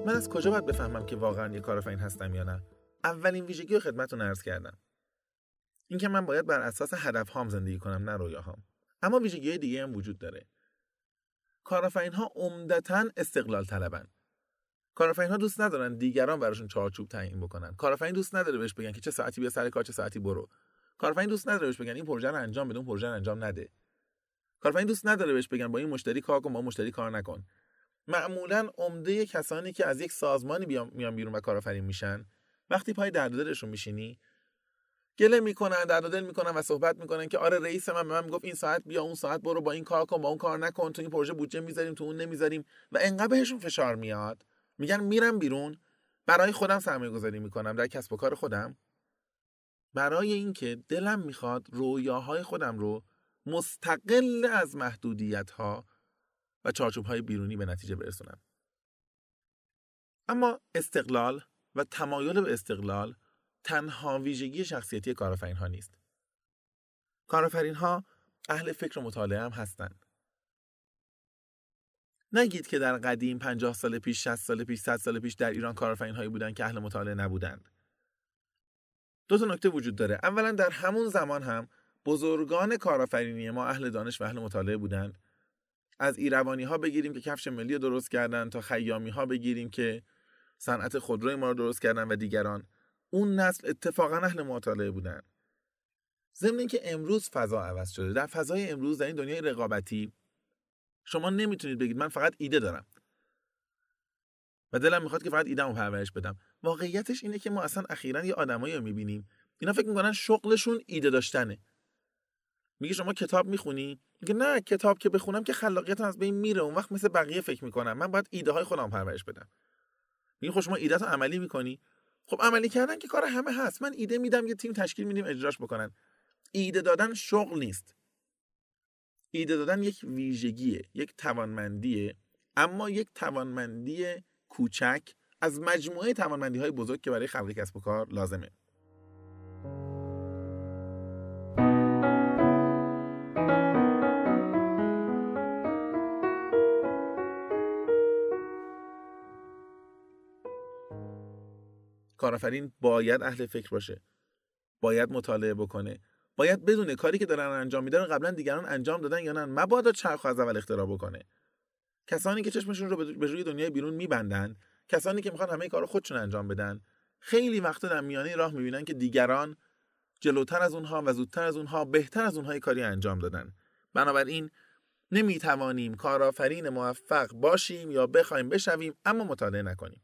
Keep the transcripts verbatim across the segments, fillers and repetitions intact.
من از کجا باید بفهمم که واقعا یک کارآفرین هستم یا نه؟ اولین ویژگی رو خدمتتون عرض کردم، این که من باید بر اساس هدفهام زندگی کنم، نه رویاهام. اما ویژگی‌های دیگه هم وجود داره. کارآفرین‌ها عمدتاً استقلال طلبن. کارآفرین‌ها دوست ندارن دیگران براشون چارچوب تعیین بکنن. کارآفرین دوست نداره بهش بگن که چه ساعتی بیا سر کار، چه ساعتی برو. کارآفرین دوست نداره بهش بگن این پروژه رو انجام بده، اون پروژه رو انجام نده. کارآفرین دوست نداره بهش بگن با این مشتری کار کن، با مشتری کار نکن. معمولاً عمده کسانی که از یک سازمانی میان بیرون و کارآفرین میشن، وقتی پای درد و دلشون میشینی، گله میکنن، درد و دل میکنن و صحبت میکنن که آره رئیس من به من میگفت این ساعت بیا، اون ساعت برو، با این کار کن، با اون کار نکن، تو این پروژه بودجه میذاریم، تو اون نمیذاریم، و انقدر بهشون فشار میاد میگن میرم بیرون برای خودم سرمایه گذاری میکنم در کسب و کار خودم، برای اینکه دلم میخواد رویاهای خودم رو مستقل از محدودیت‌ها و چارچوب‌های بیرونی به نتیجه برسونم. اما استقلال و تمایل به استقلال تنها ویژگی شخصیتی کارآفرین‌ها نیست. کارآفرین‌ها اهل فکر و مطالعه هم هستند. نگید که در قدیم پنجاه سال پیش، شصت سال پیش، صد سال پیش در ایران کارآفرین‌هایی بودند که اهل مطالعه نبودند. دو تا نکته وجود داره. اولا در همون زمان هم بزرگان کارآفرینی ما اهل دانش و اهل مطالعه بودند. از ایروانی‌ها بگیریم که کفش ملی رو درست کردن، تا خیامی‌ها بگیریم که صنعت خودروی ما رو درست کردن و دیگران. اون نسل اتفاقا اهل مطالعه بودن. ضمن اینکه امروز فضا عوض شده. در فضای امروز، در این دنیای رقابتی، شما نمیتونید بگید من فقط ایده دارم و دلم میخواد که فقط ایده‌مو پرورش بدم. واقعیتش اینه که ما اصلا اخیراً یه آدمایی رو میبینیم اینا فکر میکنن شغلشون ایده داشتنه. میگه شما کتاب میخونی؟ میگه نه، کتاب که بخونم که خلاقیتم از بین میره، اون وقت مثل بقیه فکر میکنم، من باید ایده های خودم پرورش بدم. میگه خب شما ایده‌تو عملی میکنی؟ خب عملی کردن که کار همه هست، من ایده میدم، یه تیم تشکیل میدیم اجراش بکنن. ایده دادن شغل نیست. ایده دادن یک ویژگیه، یک توانمندیه، اما یک توانمندی کوچک از مجموعه توانمندی‌های بزرگ که برای خلق کسب و کار لازمه. کارآفرین باید اهل فکر باشه، باید مطالعه بکنه، باید بدونه کاری که دارن انجام میدن قبلا دیگران انجام دادن یا نه، مبادا چرخ از اول اختراع بکنه. کسانی که چشمشون رو به روی دنیای بیرون میبندن، کسانی که میخوان همه کارو خودشون انجام بدن، خیلی وقتا در میانه راه میبینن که دیگران جلوتر از اونها و زودتر از اونها، بهتر از اونها کاری انجام دادن. بنابراین نمیتوانیم کارآفرین موفق باشیم یا بخوایم بشویم اما مطالعه نکنیم.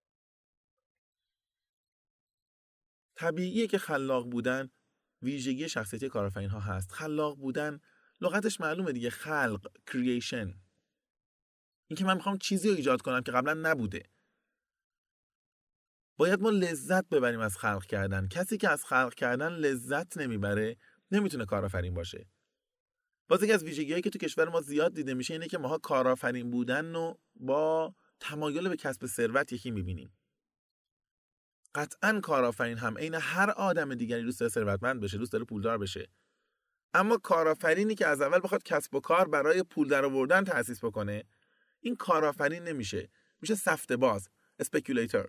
طبیعیه که خلاق بودن ویژگی شخصیتی کارآفرین ها هست. خلاق بودن لغتش معلومه دیگه، خلق، کرییشن. این که من میخوام چیزی رو ایجاد کنم که قبلا نبوده. باید ما لذت ببریم از خلق کردن. کسی که از خلق کردن لذت نمیبره نمیتونه کارآفرین باشه. باز یکی از ویژگی‌هایی که تو کشور ما زیاد دیده میشه اینه که ماها کارآفرین بودن رو با تمایل به کسب ثروت یکی میبینیم. قطعاً کارآفرین هم عین هر آدم دیگری دوست داره ثروتمند بشه، دوست داره پولدار بشه. اما کارآفرینی که از اول بخواد کسب و کار برای پول درآوردن تأسیس بکنه، این کارآفرین نمیشه، میشه سفته باز، اسپکیولیتور.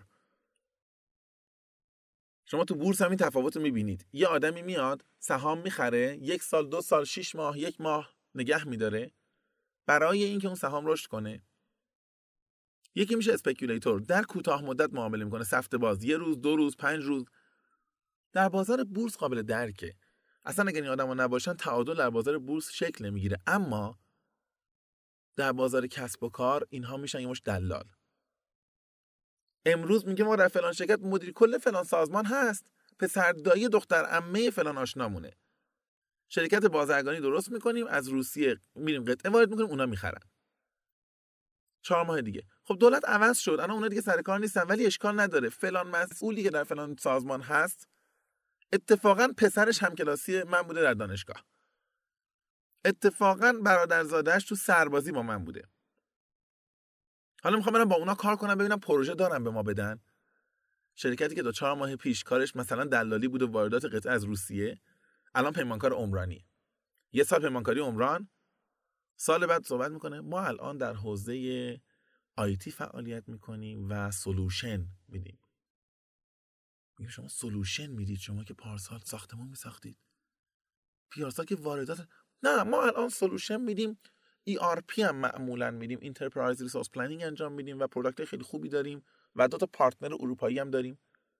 شما تو بورس هم این تفاوت رو میبینید. یه آدمی میاد سهام میخره، یک سال، دو سال، شش ماه، یک ماه نگه میداره برای اینکه اون سهام رشد کنه. یکی میشه اسپکیولیتور، در کوتاه مدت معامله میکنه، سفته باز، یه روز، دو روز، پنج روز. در بازار بورس قابل درکه. اصلا اگر این آدما نباشن تعادل در بازار بورس شکل نمیگیره. اما در بازار کسب و کار اینها میشن یه مش دلال. امروز میگه ما در فلان شرکت مدیر کل فلان سازمان هست، پسر دایی دختر عمه فلان آشنامونه. شرکت بازرگانی درست میکنیم، از روسیه میریم قطعه وارد میکنیم، اونا میخرن. چهار ماه دیگه خب دولت عوض شد، الان اونا دیگه سر کار نیستن، ولی اشکال نداره. فلان مسئولی که در فلان سازمان هست اتفاقا پسرش همکلاسی من بوده در دانشگاه، اتفاقا برادرزاده‌اش تو سربازی با من بوده. حالا میخوام برم با اونا کار کنم، ببینم پروژه دارن به ما بدن. شرکتی که دو چهار ماه پیش کارش مثلا دلالی بود و واردات قطعه از روسیه، الان پیمانکار عمرانی. یه سال پیمانکاری عمران، سال بعد صحبت میکنه ما الان در حوزه آیتی فعالیت میکنیم و سولوشن میدیم. میگیم شما سولوشن میدید، شما که پارسال ساختمون میساختید، پیارسال که واردات. نه، ما الان سولوشن میدیم. ای آر پی هم معمولا میدیم، انترپرایز ریسورس پلنینگ انجام میدیم و پروداکت خیلی خوبی داریم و دو تا پارتنر اروپایی هم داریم.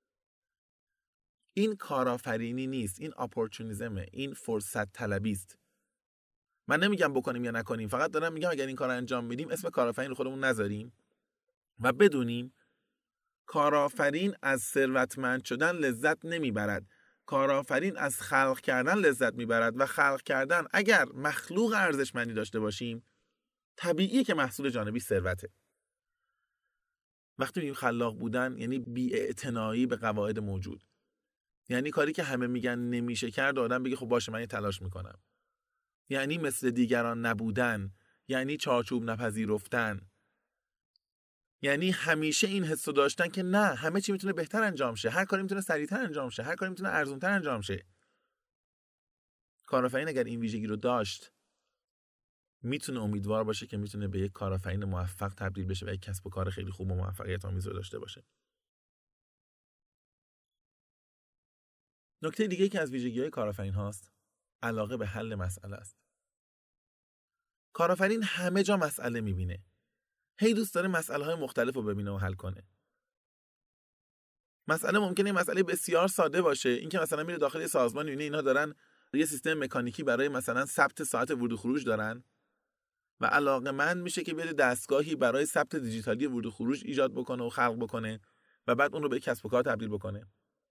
این کارآفرینی نیست، این اپورتونیسمه، این فرصت طلبی است. من نمیگم بکنیم یا نکنیم، فقط دارم میگم اگر این کار انجام میدیم اسم کارآفرین رو خودمون نذاریم و بدونیم کارآفرین از ثروتمند شدن لذت نمیبرد. کارآفرین از خلق کردن لذت میبرد و خلق کردن اگر مخلوق ارزشمندی داشته باشیم طبیعیه که محصول جانبی ثروته. وقتی میگیم خلاق بودن یعنی بی‌اعتنایی به قواعد موجود، یعنی کاری که همه میگن نمیشه کرد آدم بگه خب باشه من یه تلاش میکنم، یعنی مثل دیگران نبودن، یعنی چارچوب نپذیرفتن، یعنی همیشه این حسو داشتن که نه همه چی میتونه بهتر انجام شه، هر کاری میتونه سریعتر انجام شه، هر کاری میتونه ارزانتر انجام شه. کارآفرین اگر این ویژگی رو داشت میتونه امیدوار باشه که میتونه به یک کارآفرین موفق تبدیل بشه و یک کسب و کار خیلی خوب و موفقیت آمیز رو داشته باشه. نکته دیگه که از ویژگی‌های کارآفرین هاست علاقه به حل مسئله است. کارآفرین همه جا مسئله میبینه. هی دوست داره مسئله‌های مختلف رو ببینه و حل کنه. مسئله ممکنه مسئله بسیار ساده باشه، اینکه مثلا میره داخل سازمان میبینه اینا دارن یه سیستم مکانیکی برای مثلا ثبت ساعت ورود و خروج دارن و علاقه‌مند میشه که بره دستگاهی برای ثبت دیجیتالی ورود و خروج ایجاد بکنه و خلق بکنه و بعد اون رو به کسب و کار تبدیل بکنه.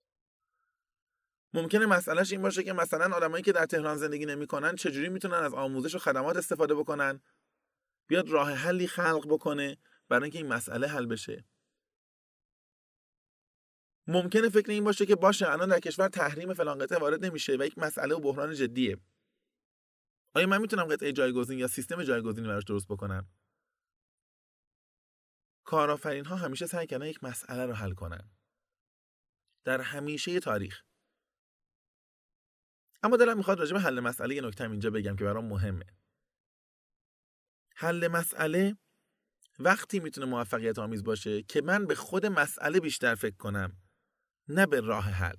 ممکنه مسئلهش این باشه که مثلا آدمایی که در تهران زندگی نمی‌کنن چجوری میتونن از آموزش و خدمات استفاده بکنن، بیاد راه حلی خلق بکنه برای اینکه این مسئله حل بشه. ممکنه فکر این باشه که باشه الان در کشور تحریم فلان قطعه وارد نمیشه و یک مسئله و بحران جدیه، آیا من میتونم قطعه جایگزین یا سیستم جایگزینی براش درست بکنم؟ کارآفرین ها همیشه سعی کردن یک مسئله رو حل کنن در همیشه تاریخ. اما دلم میخواد راجع به حل مسئله یه نکته اینجا بگم که برام مهمه. حل مسئله وقتی میتونه موفقیت آمیز باشه که من به خود مسئله بیشتر فکر کنم نه به راه حل.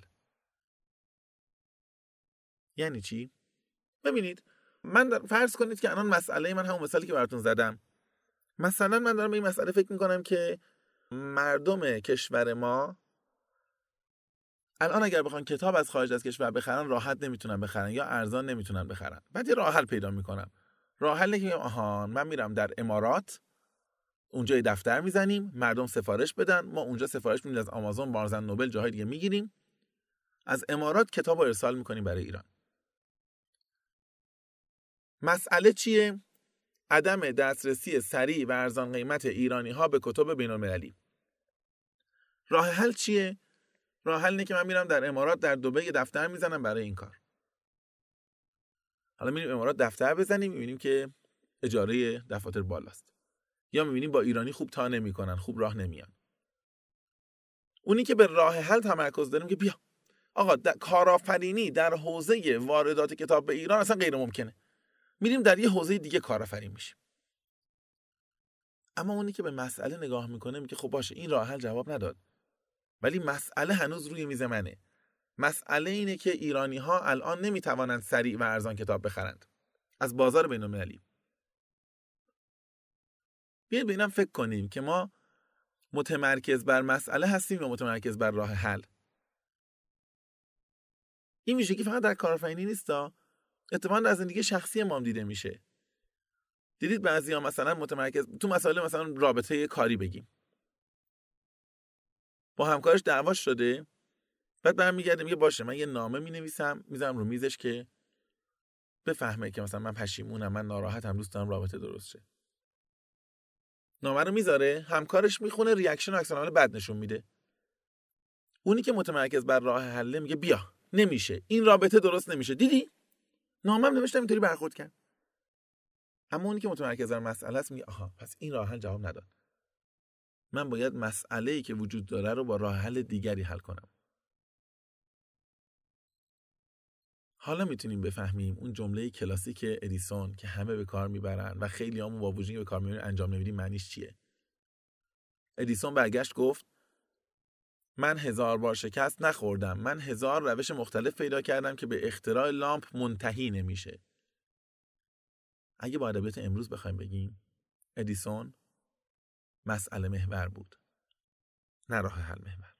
یعنی چی؟ ببینید من در... فرض کنید که الان مسئله من همون مثالی که براتون زدم، مثلا من دارم به این مسئله فکر میکنم که مردم کشور ما الان اگر بخوان کتاب از خارج از کشور بخرن راحت نمیتونن بخرن یا ارزان نمیتونن بخرن. بعد یه راه حل پیدا میکنم. راه حلی که آها من میرم در امارات، اونجا یه دفتر میزنیم، مردم سفارش بدن، ما اونجا سفارش میدیم از آمازون، بارز اند نوبل، جاهای دیگه میگیریم، از امارات کتاب رو ارسال میکنیم برای ایران. مسئله چیه؟ عدم دسترسی سریع و ارزان قیمت ایرانی ها به کتب بین‌المللی. راه حل چیه؟ راه حل اینه که من میرم در امارات در دبی دفتر میزنم برای این کار. حالا میریم امارات دفتر بزنیم میبینیم که اجاره دفاتر بالاست، یا میبینیم با ایرانی خوب تا نمیکنن، خوب راه نمیان. اونی که به راه حل تمرکز داریم که بیا آقا کارآفرینی در حوزه واردات کتاب به ایران اصلا غیر ممکنه، میریم در یه حوزه دیگه کارآفرین میشیم. اما اونی که به مسئله نگاه میکنه میگه خب باشه این راه حل جواب نداد، ولی مسئله هنوز روی میز منه. مسئله اینه که ایرانی ها الان نمیتوانند سریع و ارزان کتاب بخرند از بازار بین‌المللی. بیاید به اینم فکر کنیم که ما متمرکز بر مسئله هستیم یا متمرکز بر راه حل. این ویژگی فقط در کارآفرینی نیستا، اتفاقا در زندگی شخصی ما هم دیده میشه. دیدید بعضیا مثلا متمرکز تو مسائل مثلا رابطه کاری بگیم، با همکارش دعواش شده، بعد برمیگرده میگه باشه من یه نامه مینویسم میذارم رو میزش که بفهمه که مثلا من پشیمونم، من ناراحتم، دوست دارم رابطه درست شه. نامه رو میذاره، همکارش میخونه، ریاکشن و عکس‌العمل بد نشون میده. اونی که متمرکز بر راه حل میگه بیا نمیشه، این رابطه درست نمیشه، دیدی نامم نوشتم اینطوری برخورد کرد. اما اونی که متمرکز بر مسئله است میگه آها پس این راه حل جواب نداد، من باید مسئله‌ای که وجود داره رو با راه حل دیگری حل کنم. حالا میتونیم بفهمیم اون جمله کلاسیک ادیسون که همه به کار میبرن و خیلی همون با وجودی به کار میبرن انجام نمیدیم معنیش چیه. ادیسون برگشت گفت من هزار بار شکست نخوردم. من هزار روش مختلف پیدا کردم که به اختراع لامپ منتهی نمیشه. اگه با ادبیات امروز بخوایم بگیم، ادیسون مسئله محور بود، نه راه حل محور.